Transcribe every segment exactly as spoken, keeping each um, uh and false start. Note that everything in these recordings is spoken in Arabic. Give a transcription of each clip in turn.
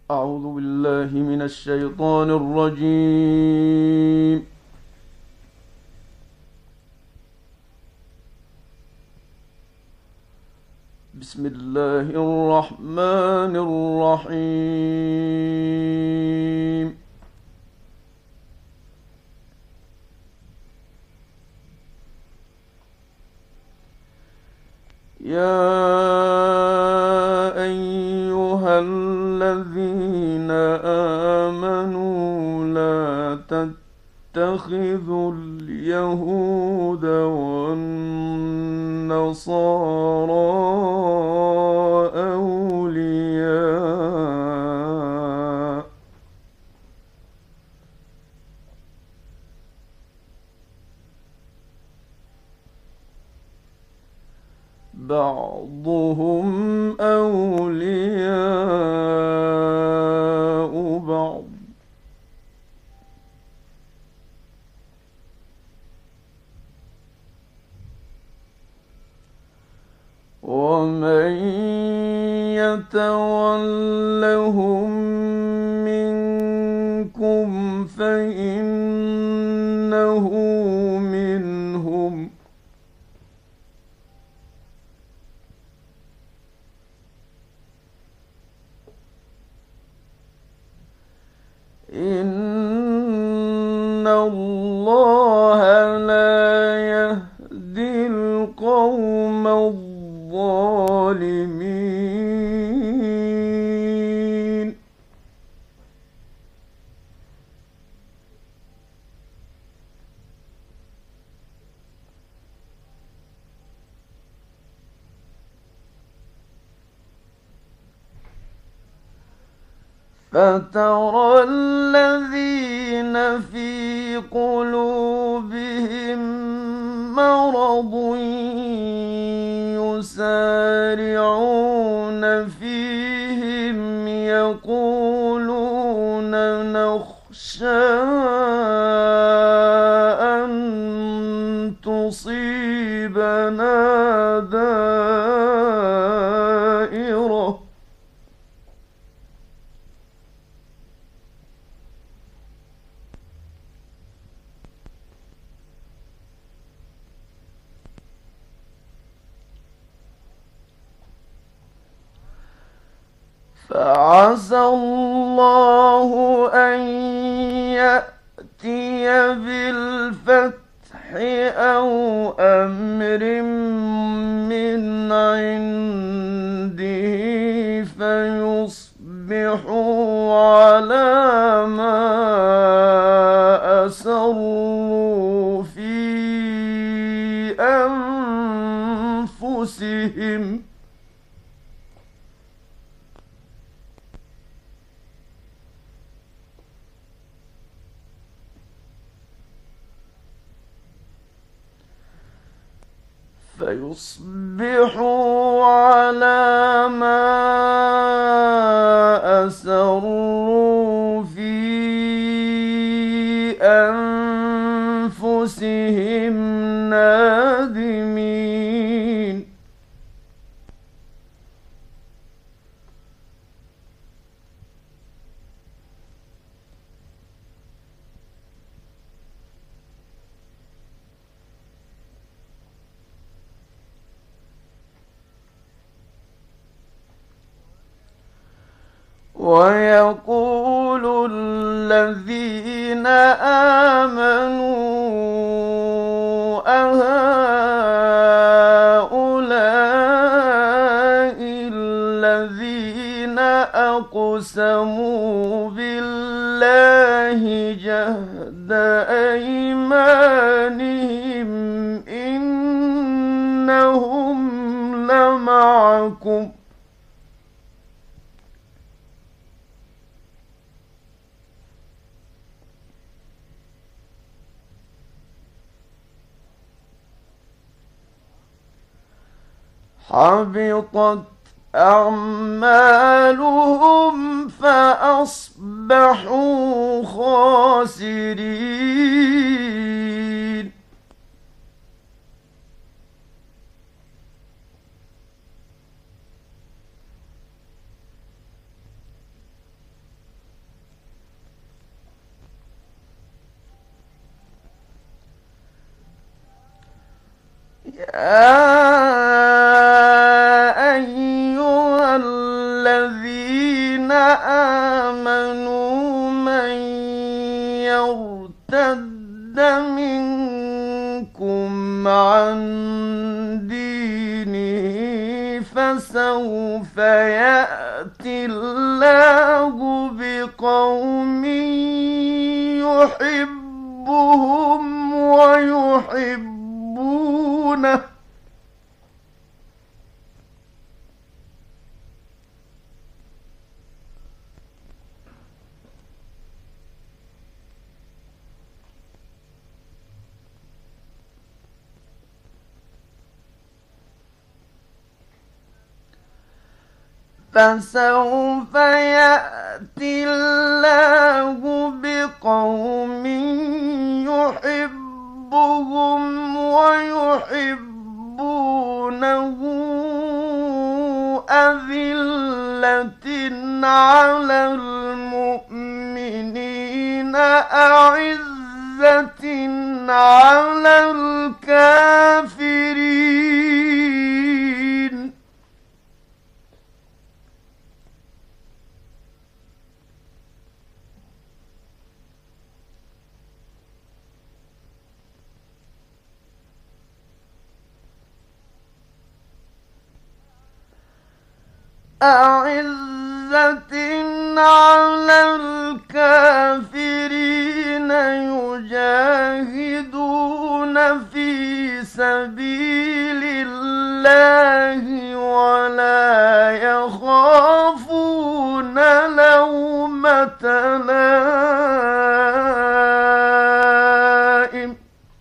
أعوذ بالله من الشيطان الرجيم. بسم الله الرحمن الرحيم. يا أيها الذين آمنوا لا تتخذوا اليهود والنصارى أولياء بعضهم أولياء بعض ومن يتولهم منكم فإنه منهم إن الله لا يهدي القوم الظالمين. فترى الذين في قلوبهم مرض يسارعون فيهم يقولون نخشى أن تصيبنا دائرة فعسى الله أن يأتي بالفتح أو أمر من عنده فيصبحوا على ما أسروا في أنفسهم فيصبحوا على ما أسروا في أنفسهم نادمين. ويقول الذين آمنوا أهؤلاء الذين أقسموا بالله جهد أيمانهم إنهم لمعكم حبطت أعمالهم فأصبحوا خاسرين. يا أيها الذين آمنوا من يرتد منكم عن دينه فسوف يأتي الله بقوم يحبهم ويحبونه فسوف يأتي الله بقوم يحبهم ويحبونه أذلة على المؤمنين أعزة على الكافرين أعزة على الكافرين يجاهدون في سبيل الله ولا يخافون لومة لائم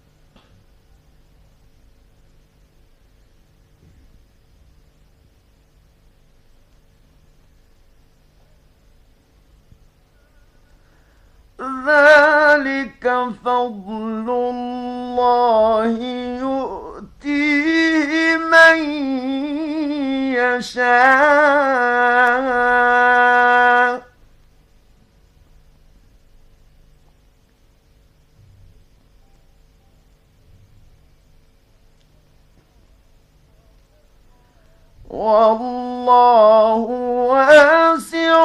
ذلك فضل الله يؤتيه من يشاء والله واسع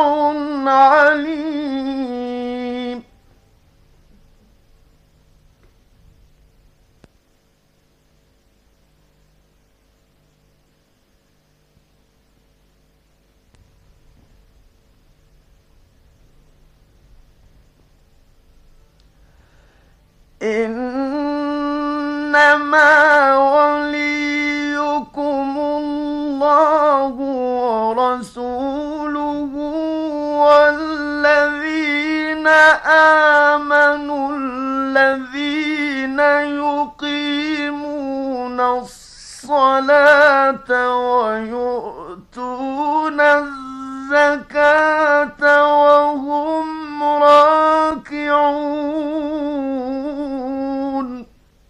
عليم إنما وليكم الله ورسوله والذين آمنوا الذين يقيمون الصلاة ويؤتون الزكاة وهم راكعون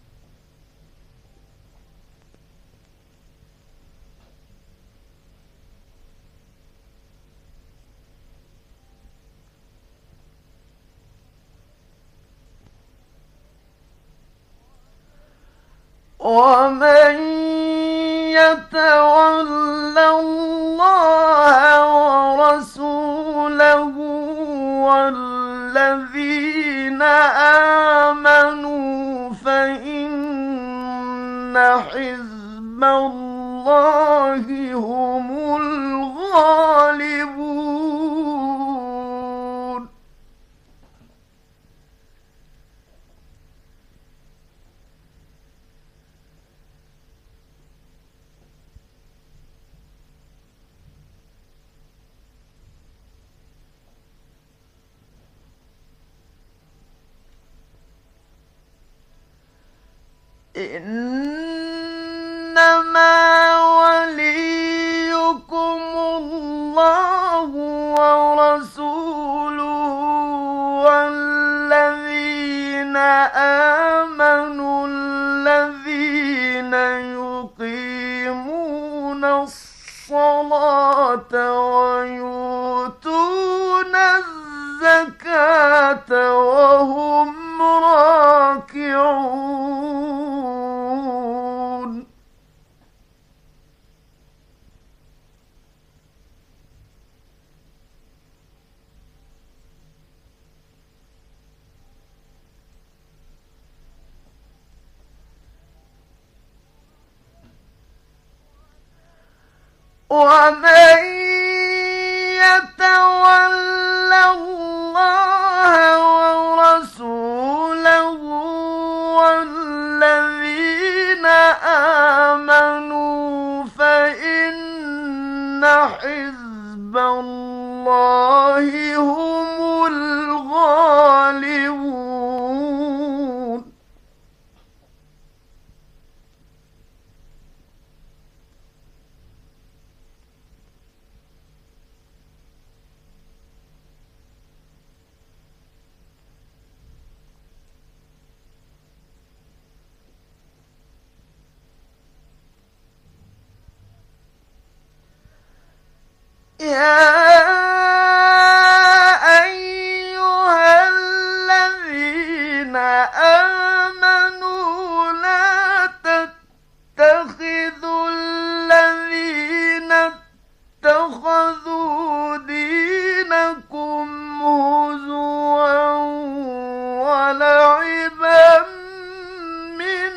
ومن يتول الله ورسوله والذين آمنوا فإن حزب الله هم الغالبون إنما وليكم الله ورسوله والذين آمنوا الذين يقيمون الصلاة ويؤتون الزكاة وهم راكعون ومن يتول الله ورسوله والذين آمنوا فإن حزب الله هم الغالبون. يا أيها الذين آمنوا لا تتخذوا الذين اتخذوا دينكم هزوا ولعبا من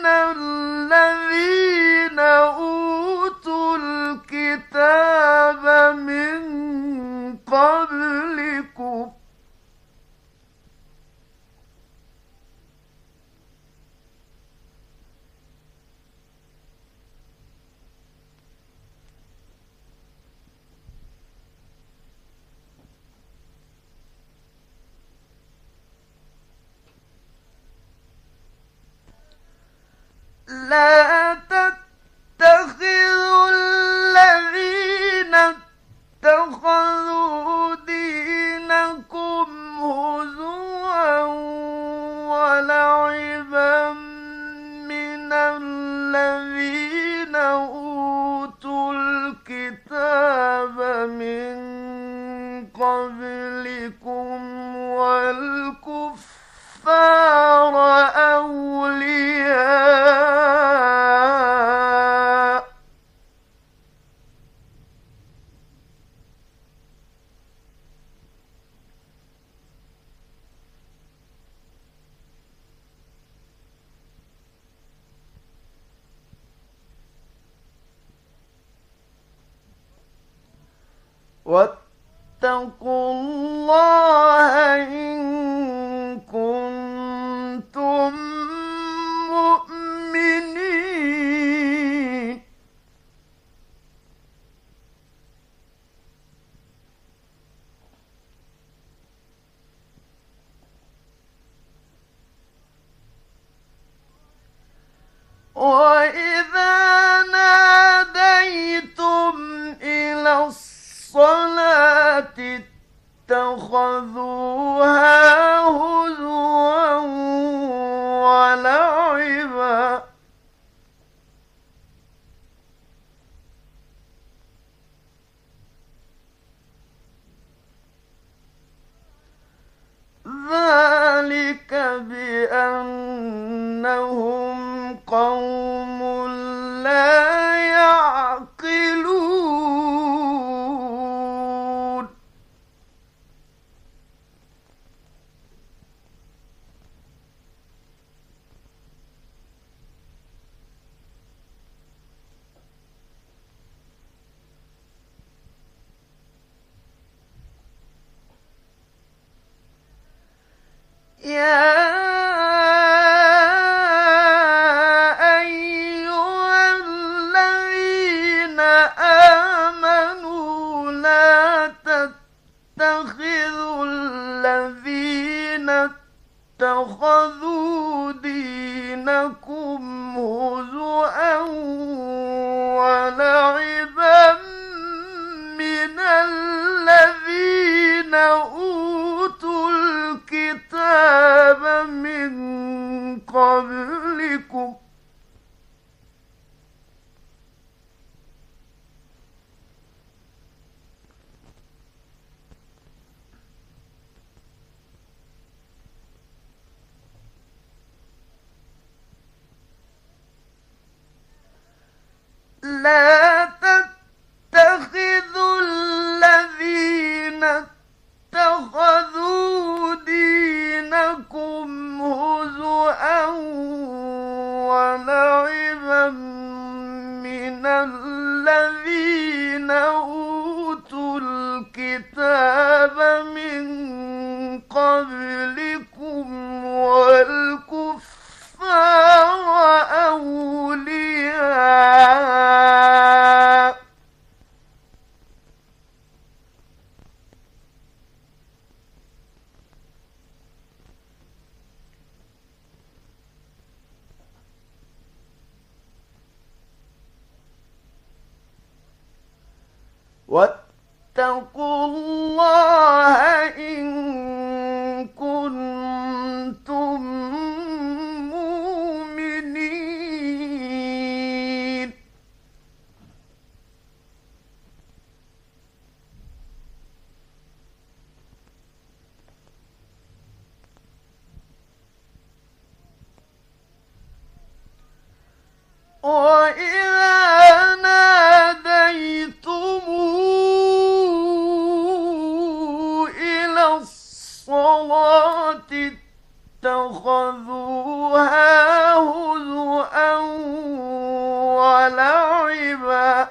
الذين أوتوا الكتاب من قبلكم لا تتخذوا الذين اتخذوا دينكم هزوا ولعبا من الذين أوتوا الكتاب من قبلكم والكفار أولياء واتقوا الله إن كنتم مؤمنين. وإذا ناديتم إلى الصلاة اتخذوها هزوا ولعبا ذلك بأنهم قوم لا يعقلون. يا أيها الذين آمنوا لا تتخذوا الذين اتخذوا دينكم هزوا ولعبا من الذين أوتوا الكتاب من قبلكم لا تتخذوا الذين اتخذوا دينكم هزوا ولعبا من الذين أوتوا الكتاب من قبلكم والكفار أولياء واتقوا الله إن كنتم مؤمنين. وإذا ناديتم إلى الصلاة اتخذوها هزؤا ولعبا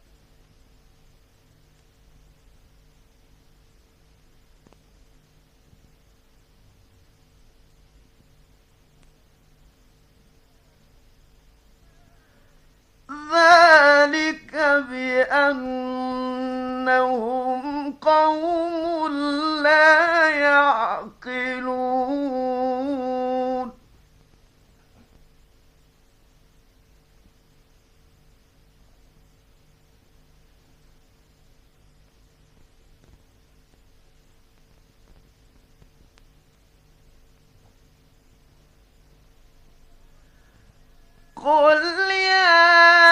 ذلك بأنهم قوم لا يعقلون. قل يا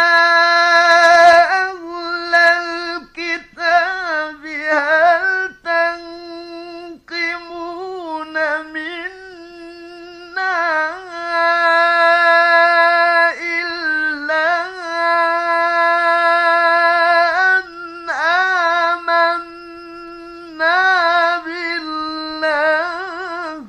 أهل الكتاب هل تنقمون منا إلا أن آمنا بالله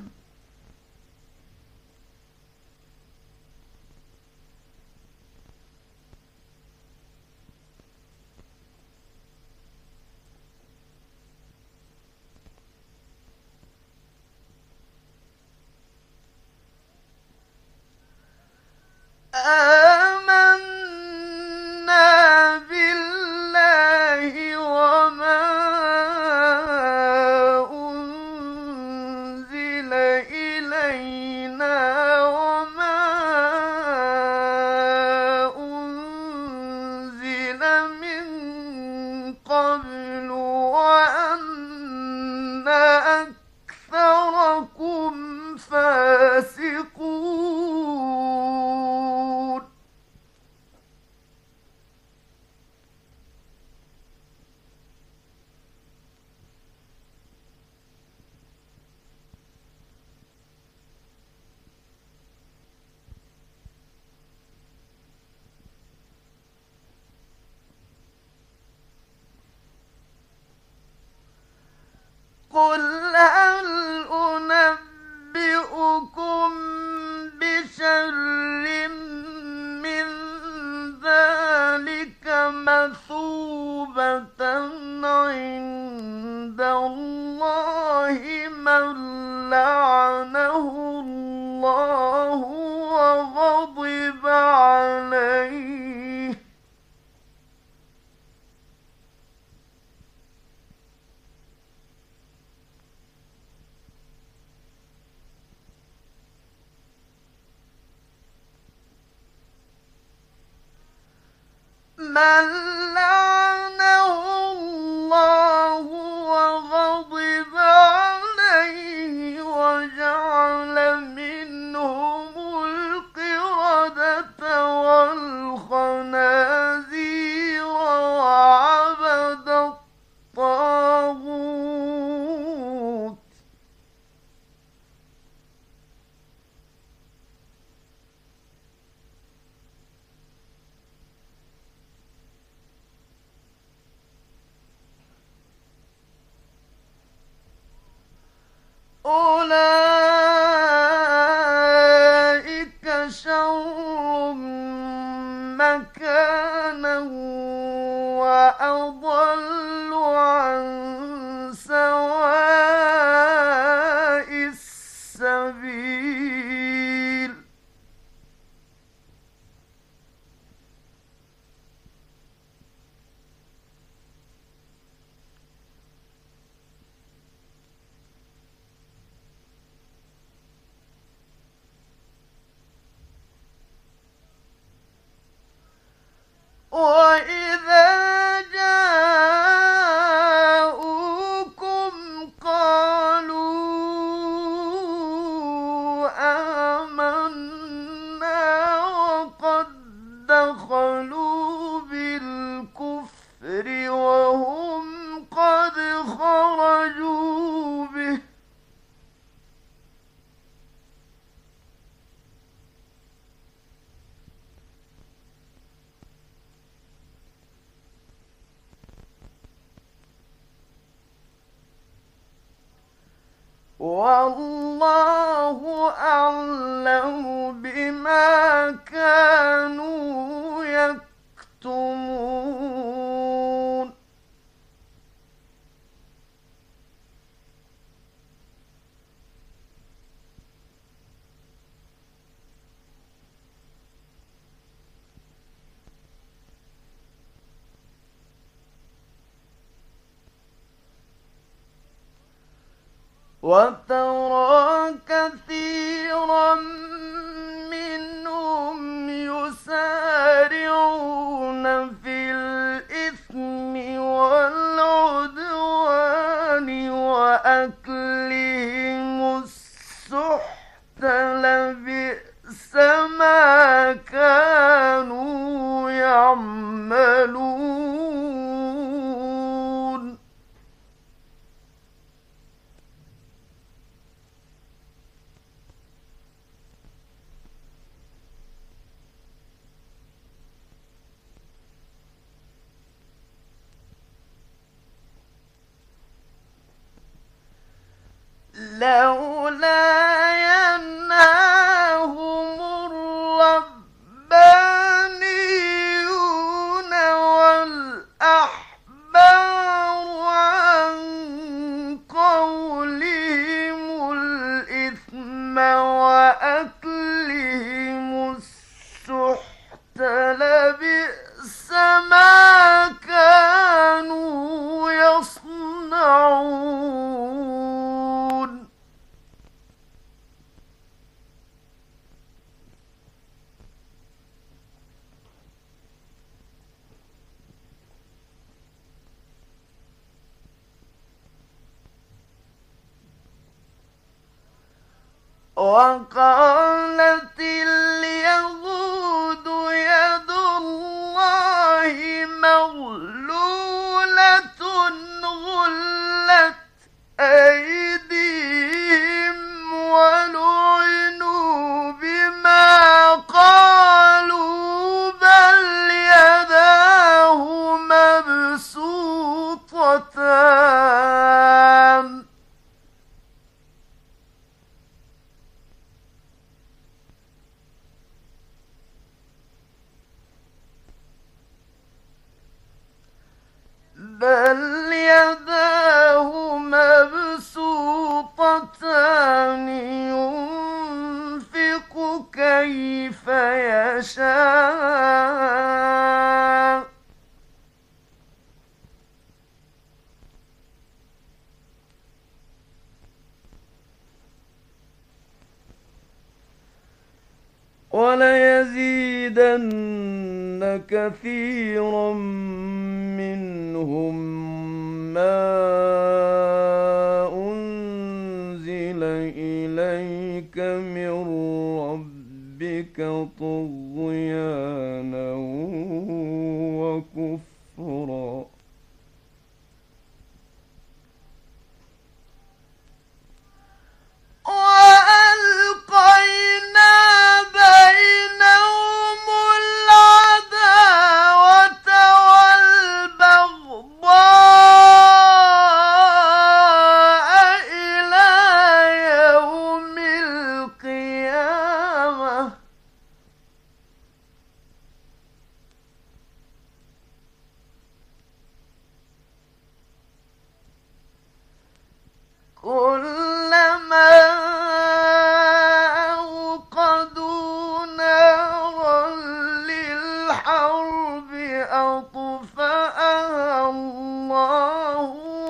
آمنا بالله وما أنزل إلينا وما أنزل من قبل وأن أكثركم فاسقون. قل هل أنبئكم بشر من ذلك مثوبة عند الله من لعنه الله وغضب عليه من لعنه الله وغضب عليه وجعل منهم القردة والخنازير وعبد الطاغوت أولئك شر مكانا وأضل والله أعلم بما كانوا يكتمون. وترى كثيرا منهم يسارعون في الإثم والعدوان وأكلهم السحت، لبئس ما كانوا يعملون. لولا ينهاهم الربانيون والأحبار عن قولهم الإثم وأكلهم السحت، لبئس ما كانوا يصنعون. وقالت اليهود يد الله مغلولة غلت أيديهم ولعنوا بما قالوا، بل يداه مبسوطتان. بل يداه مبسوطتان ينفق كيف يشاء. وليزيدن كثيرا منهم ما أنزل إليك من ربك طغيانا وكفرا. وألقينا بينهم العداوة والبغضاء إلى يوم القيامة، كلما أوقدوا نارا للحرب أطفأها الله،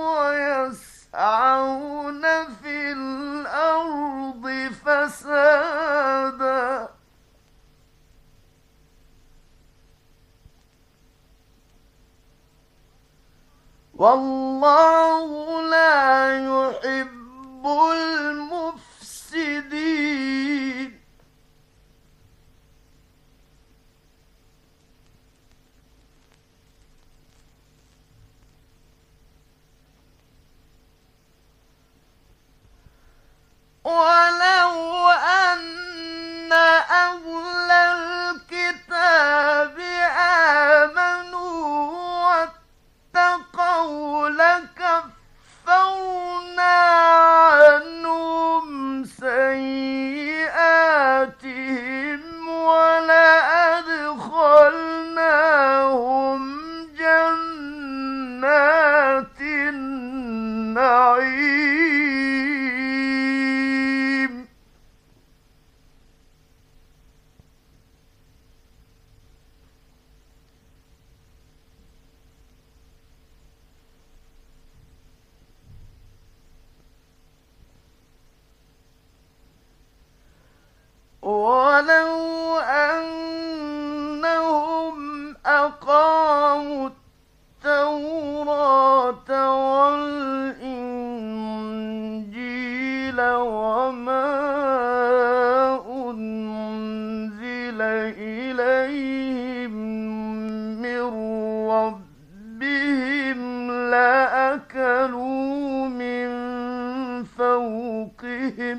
ويسعون في الأرض فسادا. والله لا يحب المفسدين. ولو أن أهل الكتاب آمنوا واتقوا لكفرنا عنهم أنزل وما أنزل إليهم من ربهم لأكلوا من فوقهم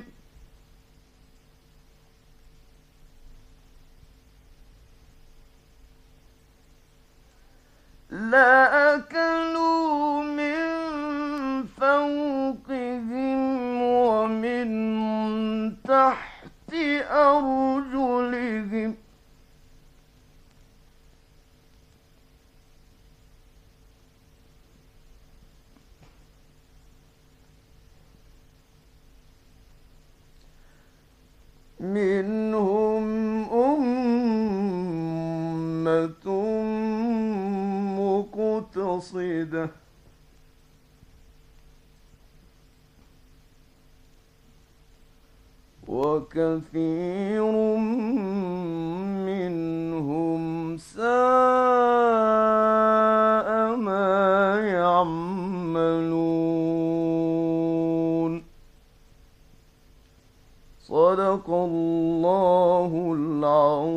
لأكلوا من فوقهم ومن تحت أرجلهم منهم أمة مقتصدة وكثير منهم ساء ما يعملون. صدق الله العظيم.